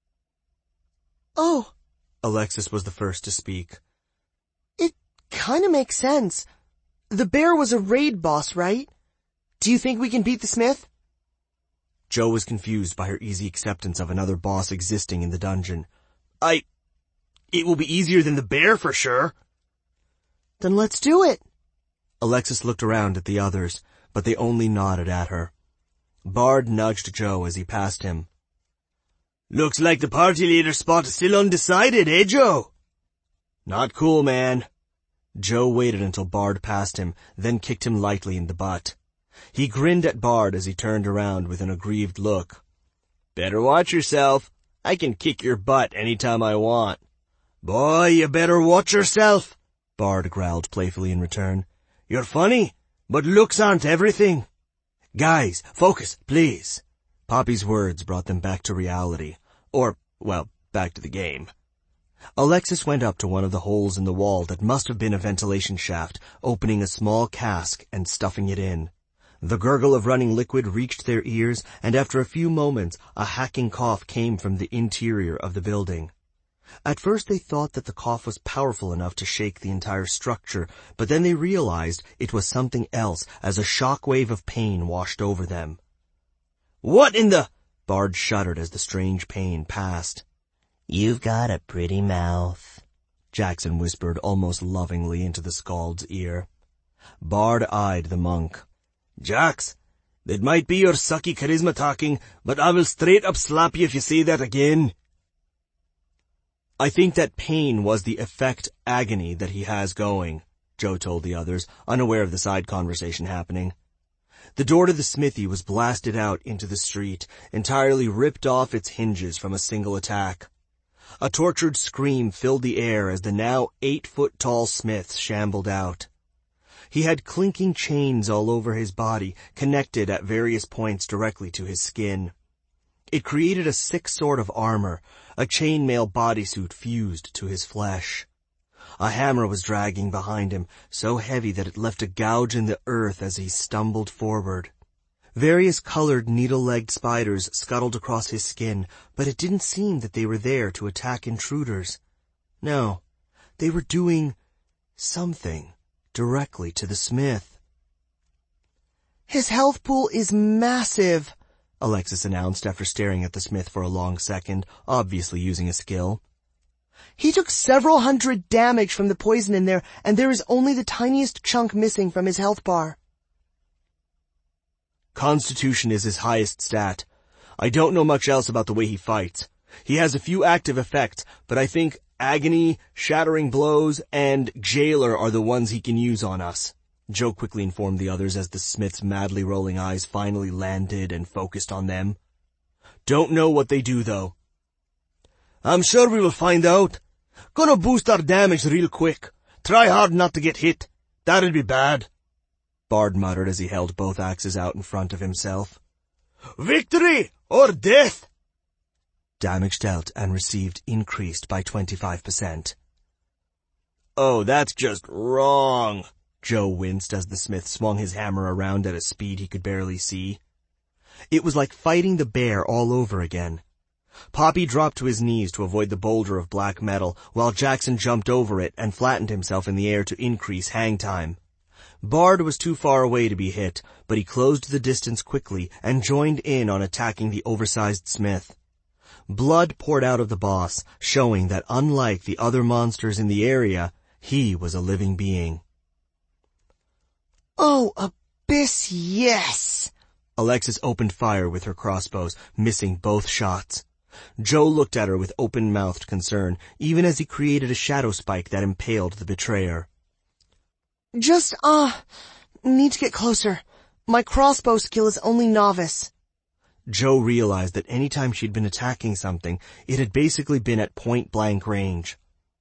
Speaker 5: Oh.
Speaker 1: Alexis was the first to speak.
Speaker 5: It kinda makes sense. The bear was a raid boss, right? Do you think we can beat the smith?
Speaker 1: Joe was confused by her easy acceptance of another boss existing in the dungeon. It will be easier than the bear for sure.
Speaker 5: Then let's do it.
Speaker 1: Alexis looked around at the others, but they only nodded at her. Bard nudged Joe as he passed him. Looks like the party leader spot is still undecided, eh, Joe? Not cool, man. Joe waited until Bard passed him, then kicked him lightly in the butt. He grinned at Bard as he turned around with an aggrieved look. Better watch yourself. I can kick your butt anytime I want. Boy, you better watch yourself, Bard growled playfully in return. You're funny, but looks aren't everything. Guys, focus, please. Poppy's words brought them back to reality. Or, well, back to the game. Alexis went up to one of the holes in the wall that must have been a ventilation shaft, opening a small cask and stuffing it in. The gurgle of running liquid reached their ears, and after a few moments, a hacking cough came from the interior of the building. At first they thought that the cough was powerful enough to shake the entire structure, but then they realized it was something else as a shockwave of pain washed over them. What in the... Bard shuddered as the strange pain passed.
Speaker 3: You've got a pretty mouth,
Speaker 1: Jackson whispered almost lovingly into the Skald's ear. Bard eyed the monk. Jax, it might be your sucky charisma talking, but I will straight up slap you if you say that again. I think that pain was the effect agony that he has going, Joe told the others, unaware of the side conversation happening. The door to the smithy was blasted out into the street, entirely ripped off its hinges from a single attack. A tortured scream filled the air as the now 8-foot-tall smith shambled out. He had clinking chains all over his body, connected at various points directly to his skin. It created a sick sort of armor, a chainmail bodysuit fused to his flesh. A hammer was dragging behind him, so heavy that it left a gouge in the earth as he stumbled forward. Various colored needle-legged spiders scuttled across his skin, but it didn't seem that they were there to attack intruders. No, they were doing something directly to the smith.
Speaker 5: His health pool is massive,
Speaker 1: Alexis announced after staring at the smith for a long second, obviously using a skill.
Speaker 5: He took several hundred damage from the poison in there, and there is only the tiniest chunk missing from his health bar.
Speaker 1: Constitution is his highest stat. I don't know much else about the way he fights. He has a few active effects, but I think Agony, Shattering Blows, and Jailer are the ones he can use on us. Joe quickly informed the others as the smith's madly rolling eyes finally landed and focused on them. Don't know what they do, though. I'm sure we will find out. Gonna boost our damage real quick. Try hard not to get hit. That'll be bad, Bard muttered as he held both axes out in front of himself. Victory or death! Damage dealt and received increased by 25%. Oh, that's just wrong. Joe winced as the smith swung his hammer around at a speed he could barely see. It was like fighting the bear all over again. Poppy dropped to his knees to avoid the boulder of black metal, while Jackson jumped over it and flattened himself in the air to increase hang time. Bard was too far away to be hit, but he closed the distance quickly and joined in on attacking the oversized smith. Blood poured out of the boss, showing that unlike the other monsters in the area, he was a living being.
Speaker 5: Oh, Abyss, yes!
Speaker 1: Alexis opened fire with her crossbows, missing both shots. Joe looked at her with open-mouthed concern, even as he created a shadow spike that impaled the betrayer.
Speaker 5: Just, need to get closer. My crossbow skill is only novice.
Speaker 1: Joe realized that any time she'd been attacking something, it had basically been at point-blank range.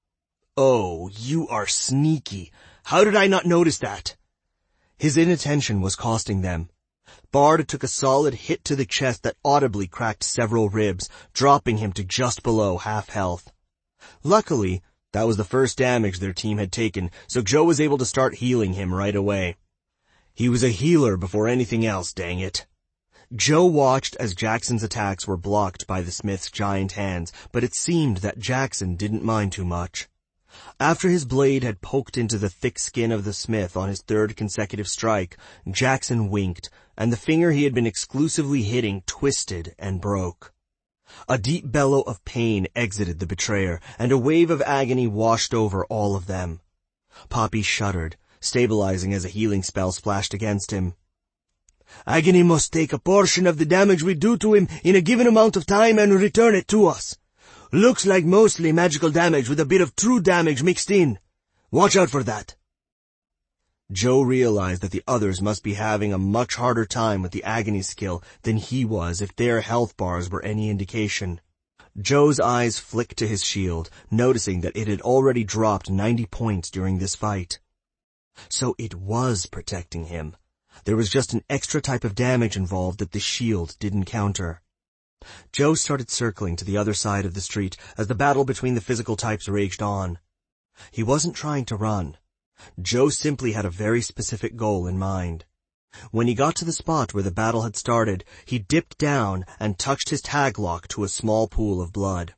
Speaker 1: Oh, you are sneaky. How did I not notice that? His inattention was costing them. Bard took a solid hit to the chest that audibly cracked several ribs, dropping him to just below half health. Luckily, that was the first damage their team had taken, so Joe was able to start healing him right away. He was a healer before anything else, dang it. Joe watched as Jackson's attacks were blocked by the smith's giant hands, but it seemed that Jackson didn't mind too much. After his blade had poked into the thick skin of the smith on his third consecutive strike, Jackson winked, and the finger he had been exclusively hitting twisted and broke. A deep bellow of pain exited the betrayer, and a wave of agony washed over all of them. Poppy shuddered, stabilizing as a healing spell splashed against him. Agony must take a portion of the damage we do to him in a given amount of time and return it to us. Looks like mostly magical damage with a bit of true damage mixed in. Watch out for that. Joe realized that the others must be having a much harder time with the agony skill than he was if their health bars were any indication. Joe's eyes flicked to his shield, noticing that it had already dropped 90 points during this fight. So it was protecting him. There was just an extra type of damage involved that the shield didn't counter. Joe started circling to the other side of the street as the battle between the physical types raged on. He wasn't trying to run. Joe simply had a very specific goal in mind. When he got to the spot where the battle had started, he dipped down and touched his tag lock to a small pool of blood.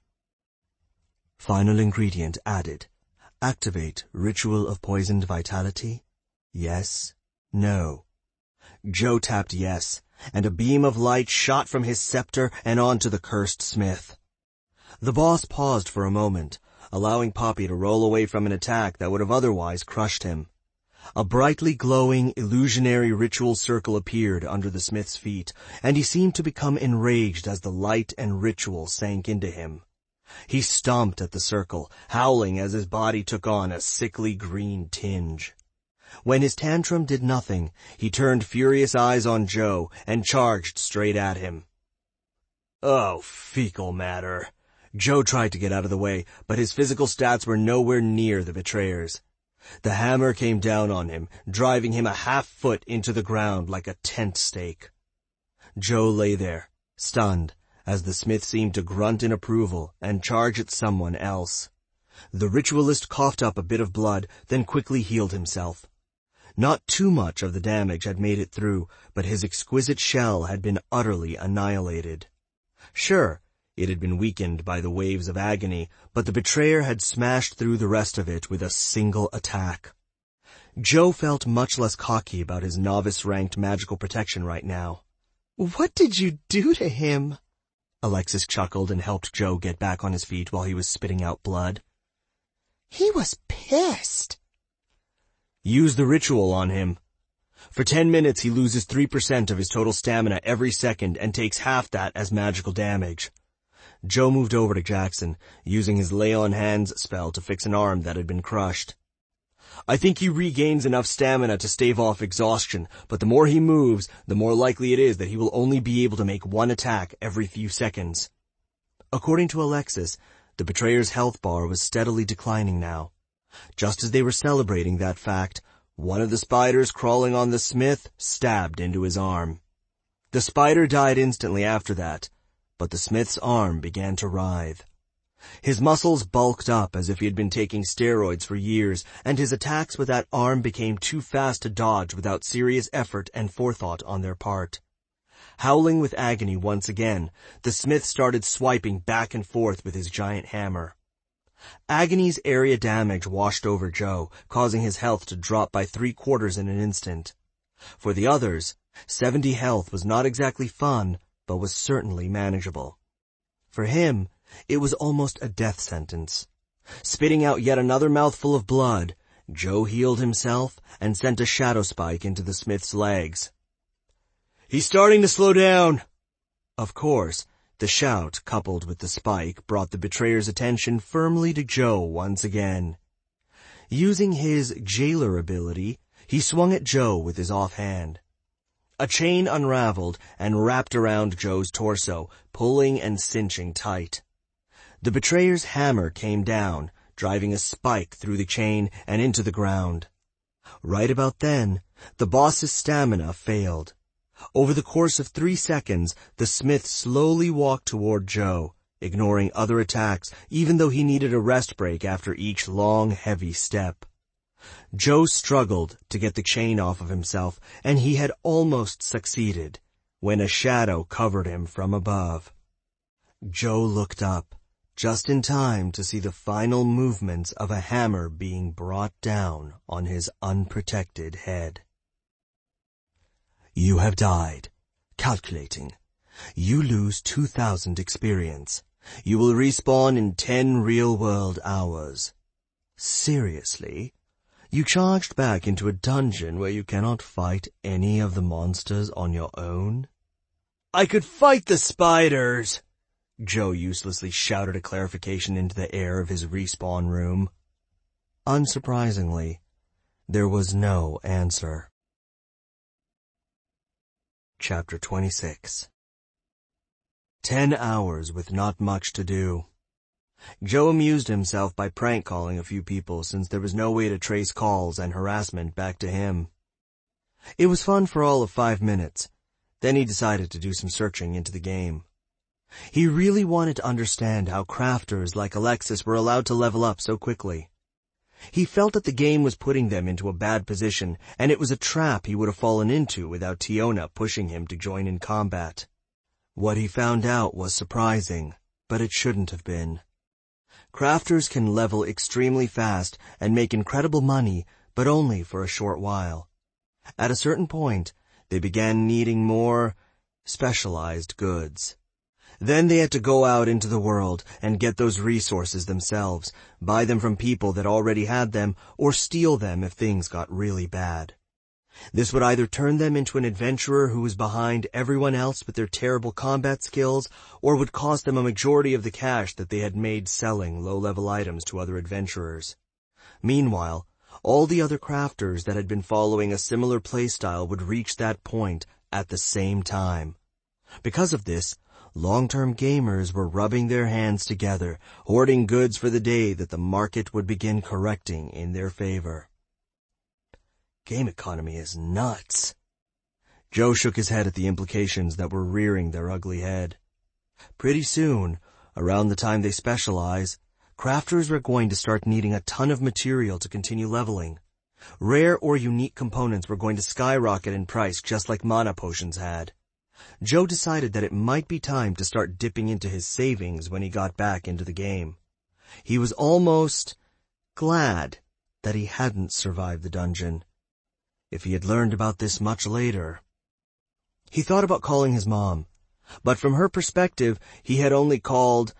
Speaker 1: Final ingredient added. Activate Ritual of Poisoned Vitality? Yes? No? Joe tapped yes, and a beam of light shot from his scepter and onto the cursed smith. The boss paused for a moment, allowing Poppy to roll away from an attack that would have otherwise crushed him. A brightly glowing, illusionary ritual circle appeared under the smith's feet, and he seemed to become enraged as the light and ritual sank into him. He stomped at the circle, howling as his body took on a sickly green tinge. When his tantrum did nothing, he turned furious eyes on Joe and charged straight at him. Oh, fecal matter. Joe tried to get out of the way, but his physical stats were nowhere near the betrayer's. The hammer came down on him, driving him a half-foot into the ground like a tent stake. Joe lay there, stunned, as the smith seemed to grunt in approval and charge at someone else. The ritualist coughed up a bit of blood, then quickly healed himself. Not too much of the damage had made it through, but his exquisite shell had been utterly annihilated. Sure, it had been weakened by the waves of agony, but the betrayer had smashed through the rest of it with a single attack. Joe felt much less cocky about his novice-ranked magical protection right now.
Speaker 5: What did you do to him?
Speaker 1: Alexis chuckled and helped Joe get back on his feet while he was spitting out blood.
Speaker 5: He was pissed.
Speaker 1: Use the ritual on him. For 10 minutes he loses 3% of his total stamina every second and takes half that as magical damage. Joe moved over to Jackson, using his Lay on Hands spell to fix an arm that had been crushed. I think he regains enough stamina to stave off exhaustion, but the more he moves, the more likely it is that he will only be able to make one attack every few seconds. According to Alexis, the betrayer's health bar was steadily declining now. Just as they were celebrating that fact, one of the spiders crawling on the smith stabbed into his arm. The spider died instantly after that, but the smith's arm began to writhe. His muscles bulked up as if he had been taking steroids for years, and his attacks with that arm became too fast to dodge without serious effort and forethought on their part. Howling with agony once again, the smith started swiping back and forth with his giant hammer. Agony's area damage washed over Joe, causing his health to drop by 3/4 in an instant. For the others, 70 health was not exactly fun, but was certainly manageable. For him, it was almost a death sentence. Spitting out yet another mouthful of blood, Joe healed himself and sent a shadow spike into the smith's legs. He's starting to slow down. Of course, the shout, coupled with the spike, brought the betrayer's attention firmly to Joe once again. Using his jailer ability, he swung at Joe with his offhand. A chain unraveled and wrapped around Joe's torso, pulling and cinching tight. The betrayer's hammer came down, driving a spike through the chain and into the ground. Right about then, the boss's stamina failed. Over the course of 3 seconds, the smith slowly walked toward Joe, ignoring other attacks, even though he needed a rest break after each long, heavy step. Joe struggled to get the chain off of himself, and he had almost succeeded, when a shadow covered him from above. Joe looked up, just in time to see the final movements of a hammer being brought down on his unprotected head. You have died. Calculating. You lose 2,000 experience. You will respawn in 10 real-world hours. Seriously? You charged back into a dungeon where you cannot fight any of the monsters on your own? I could fight the spiders! Joe uselessly shouted a clarification into the air of his respawn room. Unsurprisingly, there was no answer. Chapter 26. 10 hours with not much to do. Joe amused himself by prank calling a few people since there was no way to trace calls and harassment back to him. It was fun for all of 5 minutes. Then he decided to do some searching into the game. He really wanted to understand how crafters like Alexis were allowed to level up so quickly. He felt that the game was putting them into a bad position, and it was a trap he would have fallen into without Tiona pushing him to join in combat. What he found out was surprising, but it shouldn't have been. Crafters can level extremely fast and make incredible money, but only for a short while. At a certain point, they began needing more specialized goods. Then they had to go out into the world and get those resources themselves, buy them from people that already had them, or steal them if things got really bad. This would either turn them into an adventurer who was behind everyone else with their terrible combat skills, or would cost them a majority of the cash that they had made selling low-level items to other adventurers. Meanwhile, all the other crafters that had been following a similar playstyle would reach that point at the same time. Because of this, long-term gamers were rubbing their hands together, hoarding goods for the day that the market would begin correcting in their favor. Game economy is nuts. Joe shook his head at the implications that were rearing their ugly head. Pretty soon, around the time they specialize, crafters were going to start needing a ton of material to continue leveling. Rare or unique components were going to skyrocket in price just like mana potions had. Joe decided that it might be time to start dipping into his savings when he got back into the game. He was almost glad that he hadn't survived the dungeon. If he had learned about this much later... He thought about calling his mom, but from her perspective, he had only called,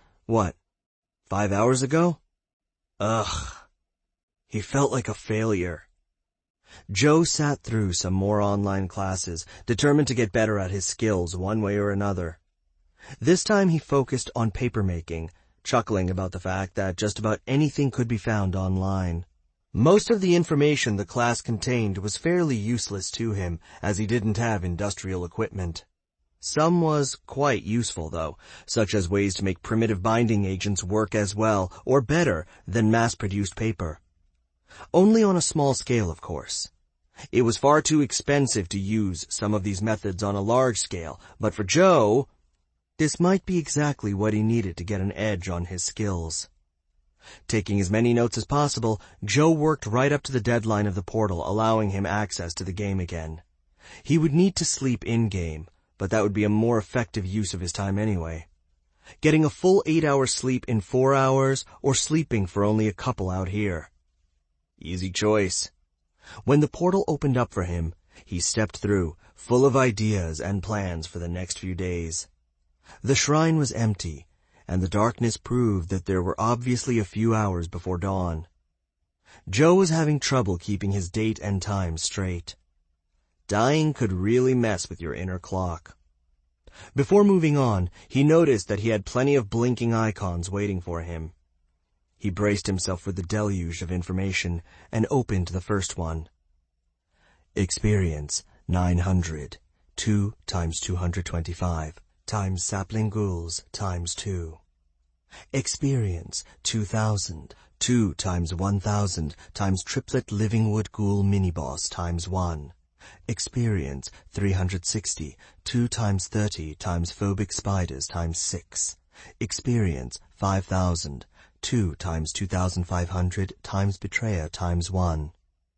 Speaker 1: 5 hours ago? Ugh. He felt like a failure. Joe sat through some more online classes, determined to get better at his skills one way or another. This time he focused on papermaking, chuckling about the fact that just about anything could be found online. Most of the information the class contained was fairly useless to him, as he didn't have industrial equipment. Some was quite useful, though, such as ways to make primitive binding agents work as well or better than mass-produced paper. Only on a small scale, of course. It was far too expensive to use some of these methods on a large scale, but for Joe, this might be exactly what he needed to get an edge on his skills. Taking as many notes as possible, Joe worked right up to the deadline of the portal, allowing him access to the game again. He would need to sleep in-game, but that would be a more effective use of his time anyway. Getting a full 8-hour sleep in 4 hours, or sleeping for only a couple out here. Easy choice. When the portal opened up for him, he stepped through, full of ideas and plans for the next few days. The shrine was empty, and the darkness proved that there were obviously a few hours before dawn. Joe was having trouble keeping his date and time straight. Dying could really mess with your inner clock. Before moving on, he noticed that he had plenty of blinking icons waiting for him. He braced himself for the deluge of information and opened the first one. Experience 900, 2 times 225, times sapling ghouls times 2. Experience 2000, 2 times 1000 times triplet living wood ghoul mini-boss times 1. Experience 360, 2 times 30 times phobic spiders times 6. Experience 5000, 2 times 2500 times betrayer times 1.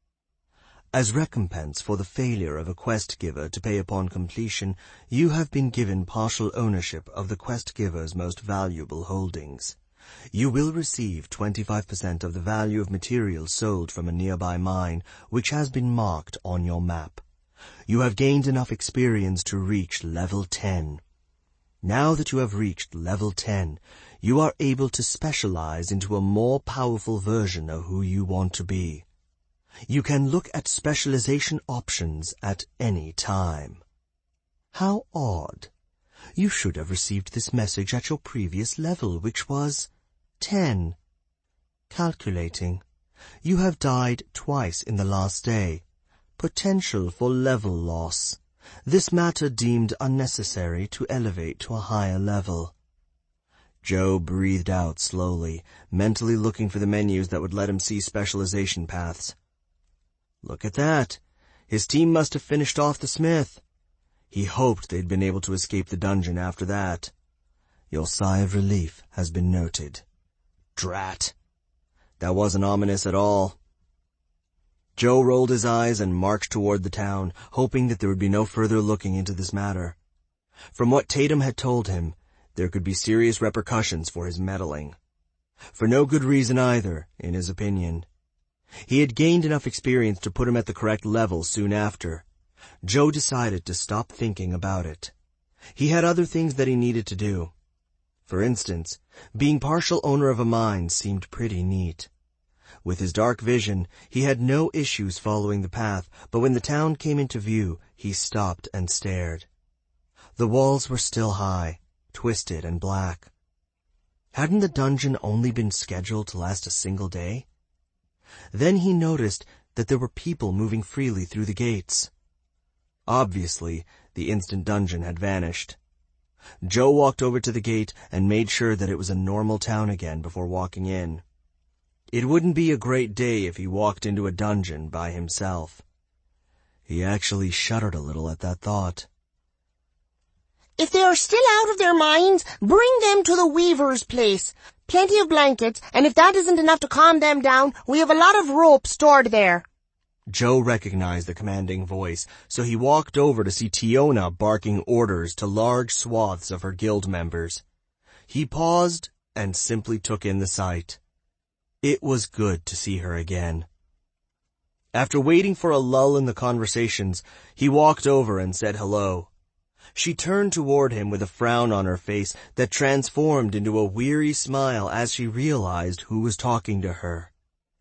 Speaker 1: As recompense for the failure of a quest giver to pay upon completion, you have been given partial ownership of the quest giver's most valuable holdings. You will receive 25% of the value of materials sold from a nearby mine, which has been marked on your map. You have gained enough experience to reach level 10. Now that you have reached level 10, you are able to specialize into a more powerful version of who you want to be. You can look at specialization options at any time. How odd. You should have received this message at your previous level, which was 10. Calculating. You have died twice in the last day. Potential for level loss. This matter deemed unnecessary to elevate to a higher level. Joe breathed out slowly, mentally looking for the menus that would let him see specialization paths. Look at that. His team must have finished off the smith. He hoped they'd been able to escape the dungeon after that. Your sigh of relief has been noted. Drat. That wasn't ominous at all. Joe rolled his eyes and marched toward the town, hoping that there would be no further looking into this matter. From what Tatum had told him, there could be serious repercussions for his meddling. For no good reason either, in his opinion. He had gained enough experience to put him at the correct level soon after. Joe decided to stop thinking about it. He had other things that he needed to do. For instance, being partial owner of a mine seemed pretty neat. With his dark vision, he had no issues following the path, but when the town came into view, he stopped and stared. The walls were still high, twisted and black. Hadn't the dungeon only been scheduled to last a single day? Then he noticed that there were people moving freely through the gates. Obviously, the instant dungeon had vanished. Joe walked over to the gate and made sure that it was a normal town again before walking in. It wouldn't be a great day if he walked into a dungeon by himself. He actually shuddered a little at that thought.
Speaker 6: If they are still out of their minds, bring them to the weaver's place. Plenty of blankets, and if that isn't enough to calm them down, we have a lot of rope stored there.
Speaker 1: Joe recognized the commanding voice, so he walked over to see Tiona barking orders to large swaths of her guild members. He paused and simply took in the sight. It was good to see her again. After waiting for a lull in the conversations, he walked over and said hello. She turned toward him with a frown on her face that transformed into a weary smile as she realized who was talking to her.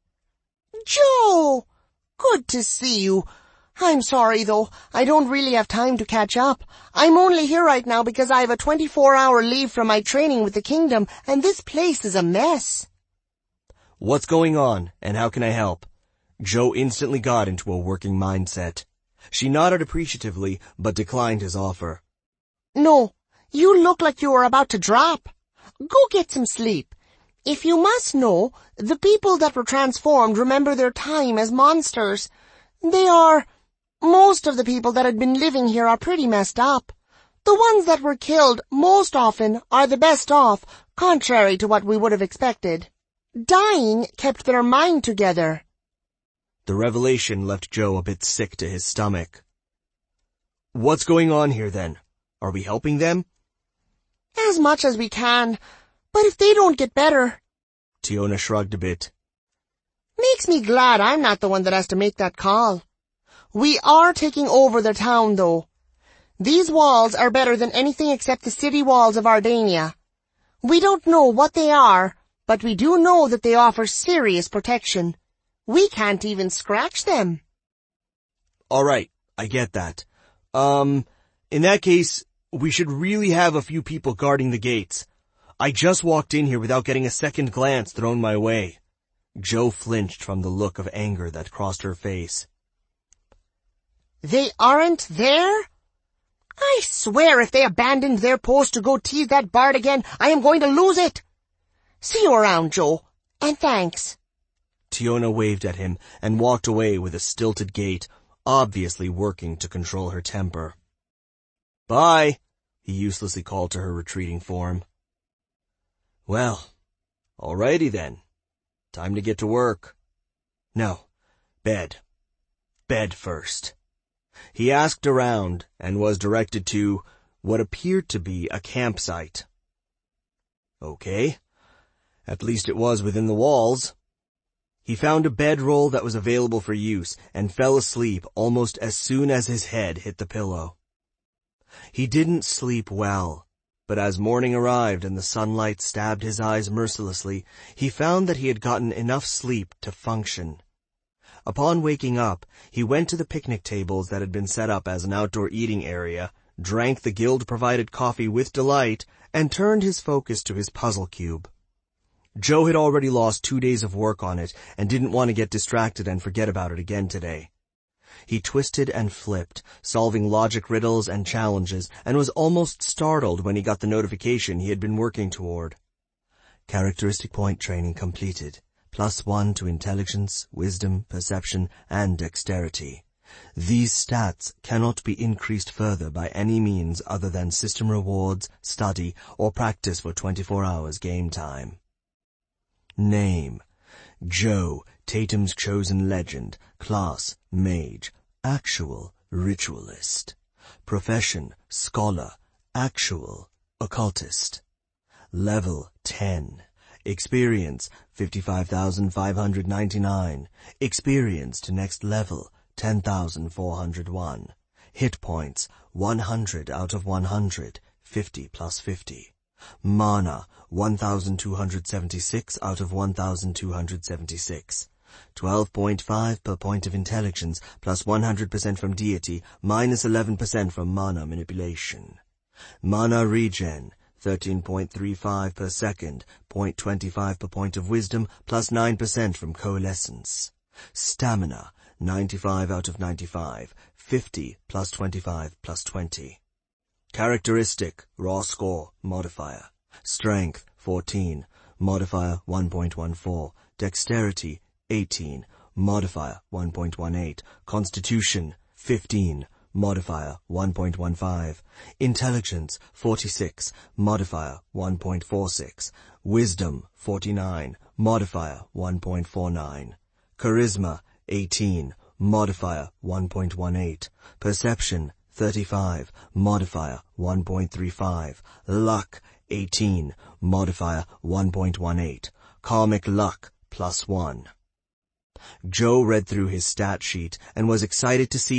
Speaker 6: Joe! Good to see you. I'm sorry, though. I don't really have time to catch up. I'm only here right now because I have a 24-hour leave from my training with the kingdom, and this place is a mess.
Speaker 1: What's going on, and how can I help? Joe instantly got into a working mindset. She nodded appreciatively, but declined his offer.
Speaker 6: No, you look like you are about to drop. Go get some sleep. If you must know, the people that were transformed remember their time as monsters. Most of the people that had been living here are pretty messed up. The ones that were killed most often are the best off, contrary to what we would have expected. Dying kept their mind together.
Speaker 1: The revelation left Joe a bit sick to his stomach. What's going on here, then? Are we helping them?
Speaker 6: As much as we can. But if they don't get better...
Speaker 1: Tiona shrugged a bit.
Speaker 6: Makes me glad I'm not the one that has to make that call. We are taking over the town, though. These walls are better than anything except the city walls of Ardania. We don't know what they are, but we do know that they offer serious protection. We can't even scratch them.
Speaker 1: All right, I get that. In that case, we should really have a few people guarding the gates. I just walked in here without getting a second glance thrown my way. Joe flinched from the look of anger that crossed her face.
Speaker 6: They aren't there? I swear if they abandoned their post to go tease that bard again, I am going to lose it. See you around, Joe, and thanks.
Speaker 1: Tiona waved at him and walked away with a stilted gait, obviously working to control her temper. Bye, he uselessly called to her retreating form. Well, alrighty then. Time to get to work. No, bed. Bed first. He asked around and was directed to what appeared to be a campsite. Okay. At least it was within the walls. He found a bedroll that was available for use and fell asleep almost as soon as his head hit the pillow. He didn't sleep well, but as morning arrived and the sunlight stabbed his eyes mercilessly, he found that he had gotten enough sleep to function. Upon waking up, he went to the picnic tables that had been set up as an outdoor eating area, drank the guild-provided coffee with delight, and turned his focus to his puzzle cube. Joe had already lost 2 days of work on it and didn't want to get distracted and forget about it again today. He twisted and flipped, solving logic riddles and challenges, and was almost startled when he got the notification he had been working toward. Characteristic point training completed. +1 to intelligence, wisdom, perception, and dexterity. These stats cannot be increased further by any means other than system rewards, study, or practice for 24 hours game time. Name: Joe, Tatum's chosen legend. Class: Mage. Actual: Ritualist. Profession: Scholar. Actual: Occultist. Level: 10. Experience: 55,599. Experience to next level: 10,401. Hit points: 100 out of 100, 50 plus 50. Mana: 1,276 out of 1,276. 12.5 per point of intelligence, plus 100% from deity, minus 11% from mana manipulation. Mana regen: 13.35 per second, 0.25 per point of wisdom, plus 9% from coalescence. Stamina: 95 out of 95, 50 plus 25 plus 20. Characteristic: raw score, modifier. Strength: 14, modifier 1.14. Dexterity: 18, modifier 1.18. Constitution: 15, modifier 1.15. Intelligence 46, modifier 1.46. Wisdom 49, modifier 1.49. Charisma 18, modifier 1.18. Perception 35, modifier 1.35. Luck 18, modifier 1.18. Karmic luck +1. Joe read through his stat sheet and was excited to see